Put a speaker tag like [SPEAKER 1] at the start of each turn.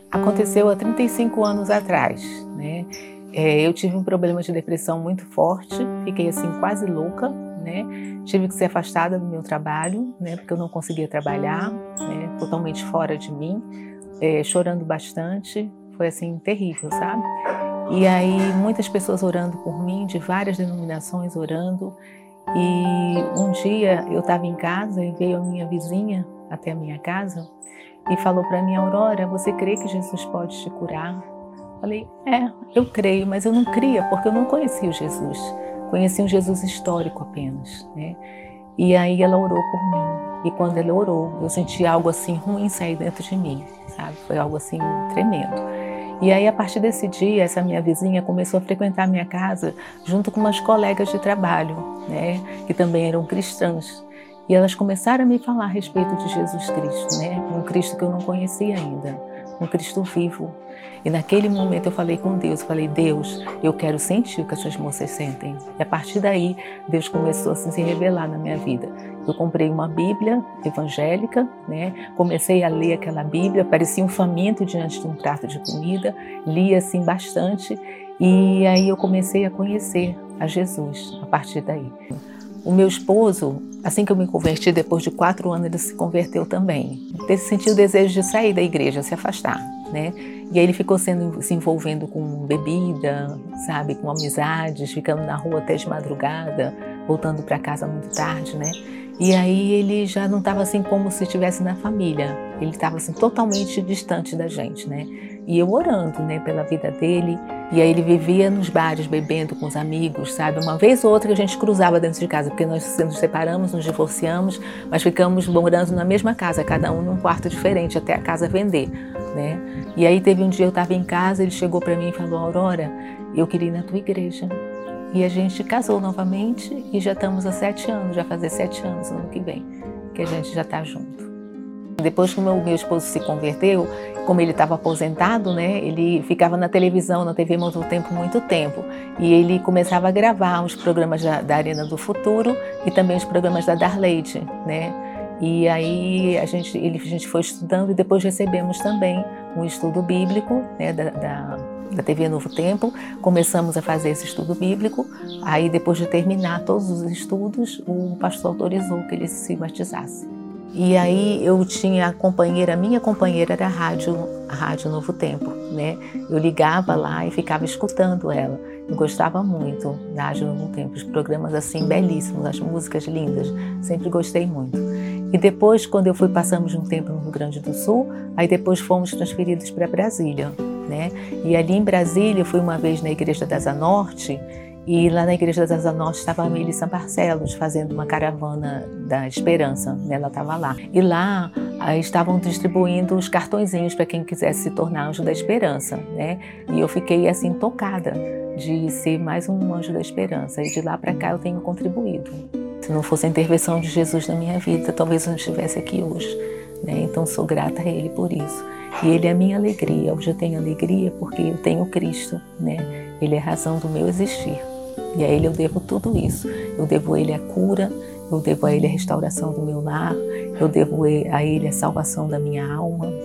[SPEAKER 1] Aconteceu há 35 anos atrás, né? Eu tive um problema de depressão muito forte, fiquei assim quase louca, né? Tive que ser afastada do meu trabalho, né? Porque eu não conseguia trabalhar, né? Totalmente fora de mim, chorando bastante, foi assim terrível, sabe? E aí muitas pessoas orando por mim, de várias denominações orando. E um dia eu estava em casa e veio a minha vizinha até a minha casa e falou para mim: Aurora, você crê que Jesus pode te curar? Falei: eu creio, mas eu não cria porque eu não conhecia o Jesus. Conhecia um Jesus histórico apenas, né? E aí ela orou por mim. E quando ela orou, eu senti algo assim ruim sair dentro de mim, sabe? Foi algo assim tremendo. E aí, a partir desse dia, essa minha vizinha começou a frequentar a minha casa junto com umas colegas de trabalho, né, que também eram cristãs. E elas começaram a me falar a respeito de Jesus Cristo, né, um Cristo que eu não conhecia ainda, um Cristo vivo. E naquele momento eu falei com Deus, falei: Deus, eu quero sentir o que essas moças sentem. E a partir daí, Deus começou a se revelar na minha vida. Eu comprei uma Bíblia evangélica, né? Comecei a ler aquela Bíblia, parecia um faminto diante de um prato de comida, li assim bastante e aí eu comecei a conhecer a Jesus a partir daí. O meu esposo, assim que eu me converti, depois de 4 anos, ele se converteu também. Ele sentiu o desejo de sair da igreja, se afastar, né? E aí ele ficou se envolvendo com bebida, sabe, com amizades, ficando na rua até de madrugada, voltando para casa muito tarde, né? E aí ele já não estava assim como se estivesse na família. Ele estava assim totalmente distante da gente, né? E eu orando, né, pela vida dele. E aí ele vivia nos bares bebendo com os amigos, sabe? Uma vez ou outra que a gente cruzava dentro de casa, porque nós nos separamos, nos divorciamos, mas ficamos morando na mesma casa, cada um num quarto diferente, até a casa vender, né? E aí teve um dia eu estava em casa, ele chegou para mim e falou: Aurora, eu queria ir na tua igreja. E a gente casou novamente e já estamos há 7 anos, já fazer 7 anos no ano que vem, que a gente já está junto. Depois que o meu esposo se converteu, como ele estava aposentado, né, ele ficava na televisão, na TV muito tempo. E ele começava a gravar os programas da Arena do Futuro e também os programas da Darleide, né? E aí a gente foi estudando e depois recebemos também um estudo bíblico, né, da TV Novo Tempo. Começamos a fazer esse estudo bíblico. Aí depois de terminar todos os estudos, o pastor autorizou que ele se batizasse. E aí eu tinha a minha companheira era a Rádio Novo Tempo, né? Eu ligava lá e ficava escutando ela. Eu gostava muito da Rádio Novo Tempo, os programas assim belíssimos, as músicas lindas, sempre gostei muito. E depois, quando passamos um tempo no Rio Grande do Sul, aí depois fomos transferidos para Brasília, né? E ali em Brasília, eu fui uma vez na Igreja da Asa Norte. E lá na Igreja da Asa Norte estava a Melissa Barcelos fazendo uma caravana da Esperança, né? Ela estava lá. E lá estavam distribuindo os cartõezinhos para quem quisesse se tornar Anjo da Esperança, né? E eu fiquei assim tocada de ser mais um Anjo da Esperança. E de lá para cá eu tenho contribuído. Se não fosse a intervenção de Jesus na minha vida, talvez eu não estivesse aqui hoje, né? Então sou grata a Ele por isso. E Ele é a minha alegria. Hoje eu tenho alegria porque eu tenho Cristo, né? Ele é a razão do meu existir. E a Ele eu devo tudo isso. Eu devo a Ele a cura, eu devo a Ele a restauração do meu lar, eu devo a Ele a salvação da minha alma,